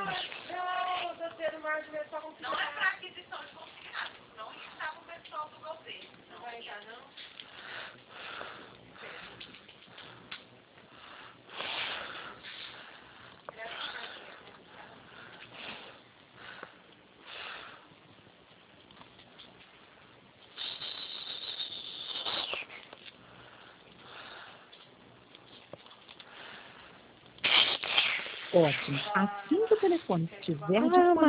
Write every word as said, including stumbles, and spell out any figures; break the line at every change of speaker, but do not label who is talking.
Não, tô tendo mais de ver só com
Não é para aquisição de consignados, não está o pessoal do governo. Não
vai dar, não?
Ótimo. Assim que o telefone estiver
Ah,
disponível.